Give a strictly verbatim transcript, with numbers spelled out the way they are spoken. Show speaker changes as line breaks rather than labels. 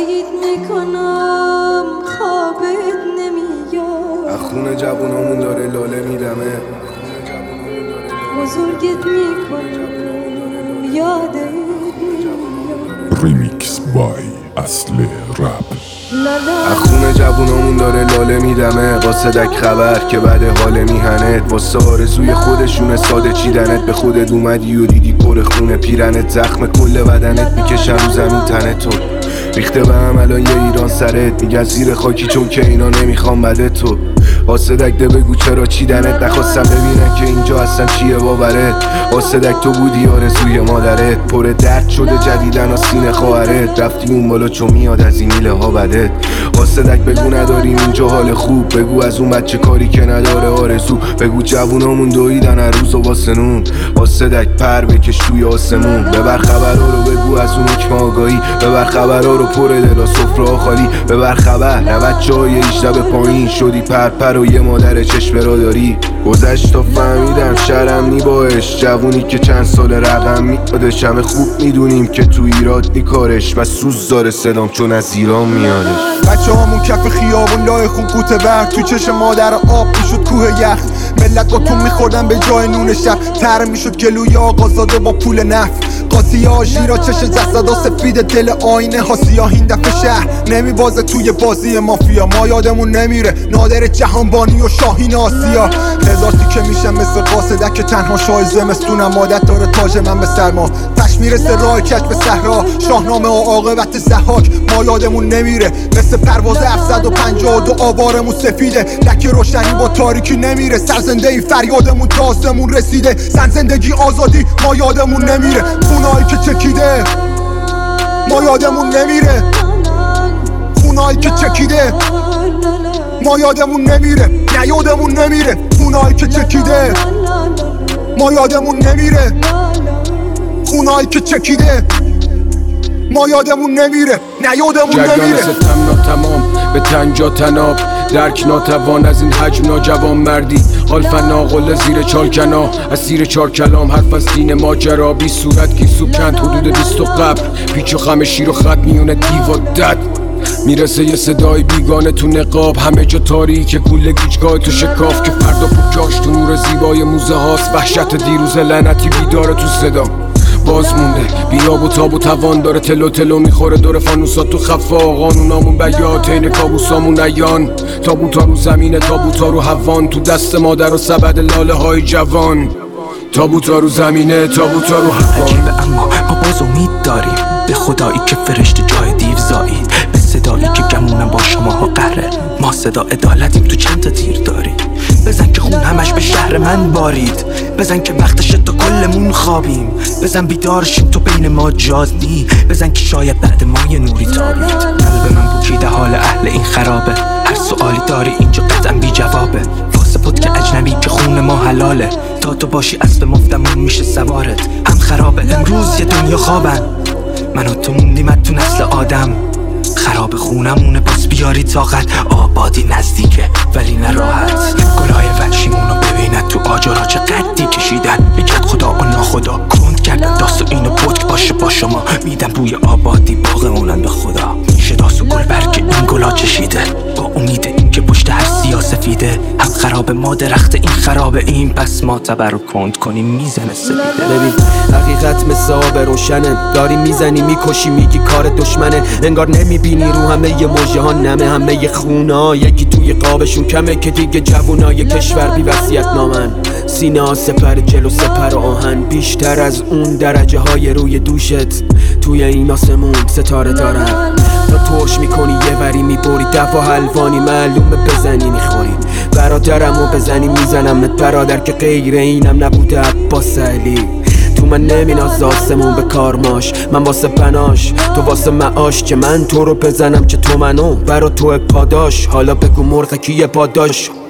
تایید میکنم خوابت نمیاد،
خونه جوونامون داره لاله میدمه،
بزرگت میکنم یادت نمیاد.
ریمیکس بای اصل رپ.
خونه جوونامون داره لاله میدمه، واسه دک خبر که بعد حال میهنت، واسه آرزوی خودشونه ساده چیدنت، به خودت اومدی و دیدی پر خونه پیرنت، زخم کل بدنت میکشن رو زمین تنت تو ریخته به هم الان یه ایران سرت، میگن زیر خاکی چون که اینا نمیخوام بده تو، واسه دک ده بگو چرا چیدنت، نخواستم ببینن که اینجا اصلا چیه باورت، واسه دک تو بودی آرزوی مادرت، پر درد شده جدیدن و سینه خواهرت، رفتی اون بالا چون میاد از این میله ها بدت، واسه دک بگو نداریم اینجا حال خوب، بگو از اون بچه کاری که نداره آرزو، بگو جوونامون دویدن هر روز و واسه نون، واسه دک پر بکش توی آسمون، ببر خبرها رو بگو از اون حکم آگاهی، ببر خبرها رو پر دلا سفره خالی، ببر خبر نوت جای ایجده به پایین شدی پر پر و یه مادر چشم را داری، گذشت تا فهمیدم شرم نی باش، جوونی که چند سال رقم میادش، همه خوب میدونیم که تو ایراد نی کارش، و سوز داره صدام چون از ایران میادش.
بچه همون کف خیابون لای خون قوطه برق، تو چشم مادر آب میشد کوه یخ، ملت قطون میخوردن به جای نون شب، تر میشد گلوی آقازاده با پول نفت، قاسی ها شیرا چش جسدا سفید دل آینه ها سیاه، این دفعه شهر نمیبازه توی بازی مافیا، ما یادمون نمیره نادر جهانبانی و شاهین آسیا، هزار تیکه میشم مثل قاصدک که تنها شای زمستونم، عادت داره تاج من به سرما، تش میرسه راه کج به صحرا، شاهنامه و عاقبت ضحاک ما یادمون نمیره، مثل پرواز هفتصد و پنجاه و دو آوارمون سفیده، لکه روشنی با تاریکی نمیره، سرزنده ای فریادمون تا آسمون رسیده، زن زندگی آزادی ما یادمون نمیره، خونایی که چکیده ما یادمون نمیره، خونایی که چکیده ما یادمون نمیره، نه یادمون نمیره، خونایی که چکیده ما یادمون نمیره، خونایی که چکیده ما یادمون نمیره، نه یادمون نمیره.
ستم ناتمام به تنجا تناب، درک ناتوان از این حجم ناجوان مردی، حال فنا قل زیر چالکنا، اسیر چار کلام حرف از دین ماجرا، بی صورت گیسو کند حدود بیست و قبر، پیچ و خم شیر و خط میونه دیو و دد، میرسه یه صدای بیگانه تو نقاب، همه جا تاریکه کوله گیجگاه تو شکاف، که فردا پوکاش تو نور زیبای موزه هاست، وحشت دیروز لعنتی بیداره تو صدا، باز مونده بیاب و تاب و توان داره، تلو تلو میخوره دور فانوسات تو خفا، قانونامون بیات این کابوسامون عیان، تابوتا رو زمینه تابوتا رو هوان، تو دست مادر و سبد لاله های جوان، تابوتا رو زمینه تابوتا رو هوان.
عجیبه اما ما باز امید داریم به خدایی که فرشته جای دیو زایید، به صدایی که گمونم با شماها قهره، ما صدا عدالتیم تو چند تا تیر داریم، بزن که خون همش به شهر من بارید، بزن که وقتشه تا کلمون خوابیم، بزن بیدارشیم تو بین ما جازنی، بزن که شاید بعد ما یه نوری تابید، قلب من بوکیده حال اهل این خرابه، هر سوالی داری اینجا قطعا بی جوابه، واسه پد که اجنبی که خون ما حلاله، تا تو باشی اسب مفتمون میشه سوارت، هم خرابه امروز یه دنیا خوابن، من و تو موندیم تو نسل آدم، خراب خونمونه باز بیاری طاقت، آبادی نزدیکه ولی نه راحت، گلای وحشیمونو ببیند تو آجرها چه قدی کشیدن، بگرد خدا و ناخدا کند کردن داست و اینو پتک باشه با شما، میدن بوی آبادی باغمونن به خدا، میشه داست و گل برگ این گلا چشیده، با امید این که پشت هر سیاه سفیده، هم خراب ما درخت این خراب این، پس ما تبر رو کند کنیم میزنه سفیده.
ببین حقیقت مثل آب روشنه، داری میزنی میکشی میگی کار دشمنه، انگار نمیبینی رو همه ی موجه ها نمه، همه ی خونه ها یکی توی قابشون کمه، که دیگه جوونای کشور بی وصیت نامن، سینه ها سپر جلو سپر آهن، بیشتر از اون درجه های روی دوشت توی این آسمون ستاره دارن، تا ترش میکنی یه وری میبری دفا حلوانی معلومه بزنی میخوری، برادرمو بزنی میزنمت برادر که غیر اینم نبوده عباس علی، تو من نمیناز آسمون به کارماش، من واسه پناش تو واسه معاش، که من تو رو بزنم که تو منو برا تو پاداش، حالا بگو مرغ کیه پاداش.